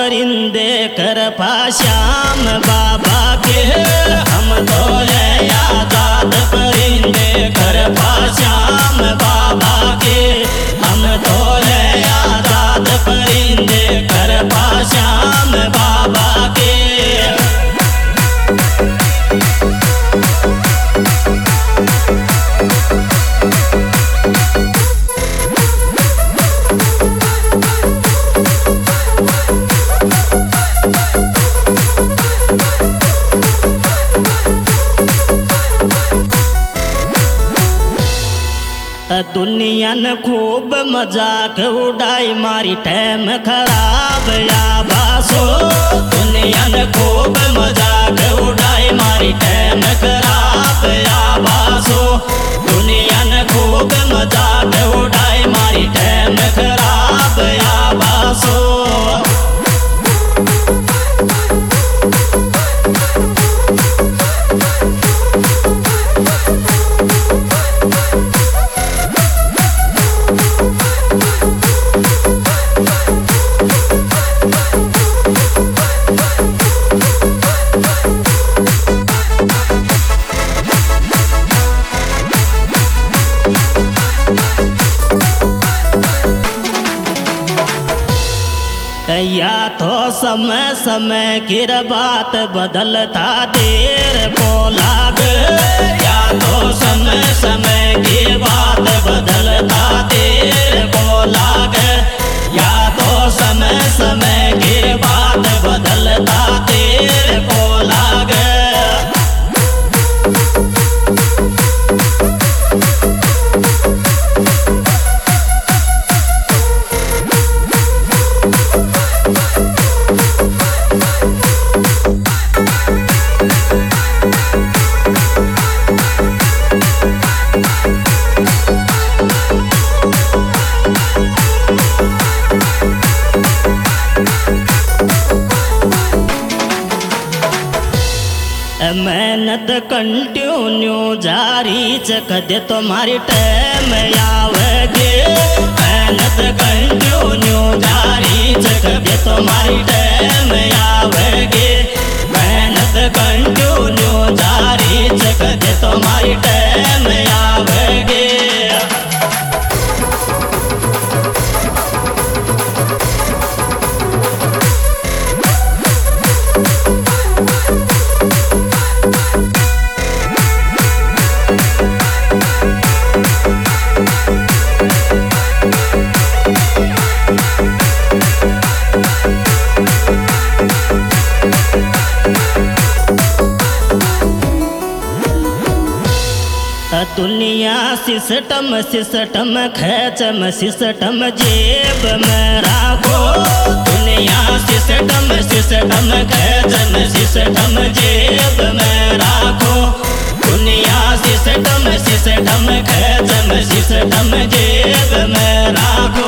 परिंदे कर श्याम बाबा के हम तो ले आजाद परिंदे कर श्याम बाबा के हम तो ले आजाद परिंदे कर श्याम बाबा के। दुनिया ने खूब मजाक उड़ाई मारी टाइम खराब या बासो। दुनिया ने खूब मजाक उड़ाई मारी टाइम खराब या बासो। दुनिया ने खूब मजाक उड़ाई मारी टाइम खराब या बासो। या तो समय समय की बात बदलता देर को लाग। या तो समय समय की बात बदलता देर को लाग। या तो समय समय की बात बदलता देर को लाग। मेहनत कंटिन्यू जारी चक दे तुम्हारी टाइम आवेगी। मेहनत कंटिन्यू जारी चक दे तुम्हारी टाइम आवेगी। मेहनत कंटिन्यू जारी चक दे तुम्हारी टाइम आवेगी। दुनिया सिस्टम सिस्टम खेचम सिस्टम जेब में राखो। दुनिया सिस्टम सिस्टम खेचम सिस्टम जेब में राखो। दुनिया सिस्टम सिस्टम खेचम सिस्टम जेब में राखो।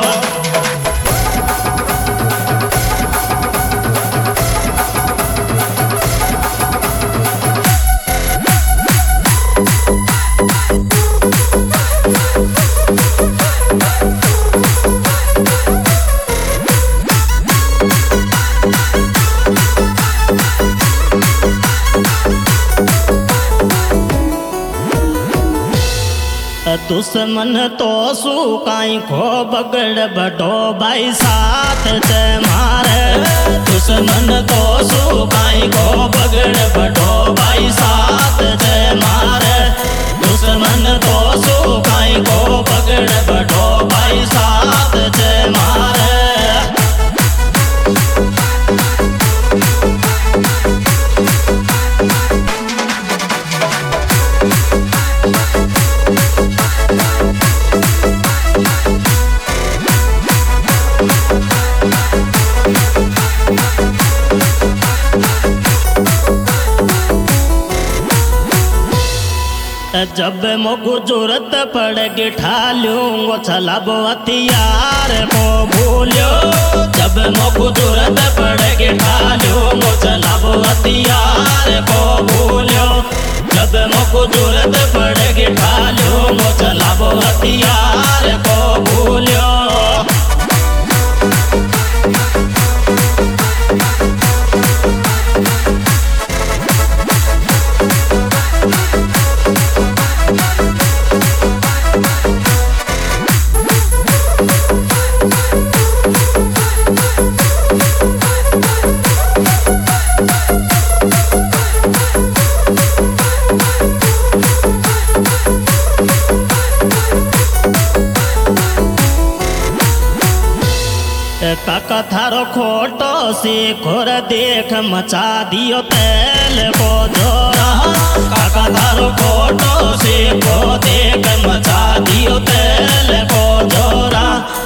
दुश्मन तो सुकाई को बगड़ बटो भाई साथ ते मारे। दुश्मन तो सुकाई को बगड़ बटो भाई साथ ते मारे। दुश्मन तो सुकाई को बगड़ बटो भाई साथ ते मारे। जब मोको जरूरत पड़ेगी ठालूंगो चलाबो हथियार को भूलो। जब मोको जरूरत पड़ेगी ठालूंगो चलाबो हथियार को भूलो। जब मोको जरूरत पड़ेगी ठालूंगो चलाबो हथियार को भूलो। શેખોર દેખ મચા દિયો તેલ કો જોરા કાકા તારો ખોટો શેખો દેખ મચા દિયો તેલ કો જોરા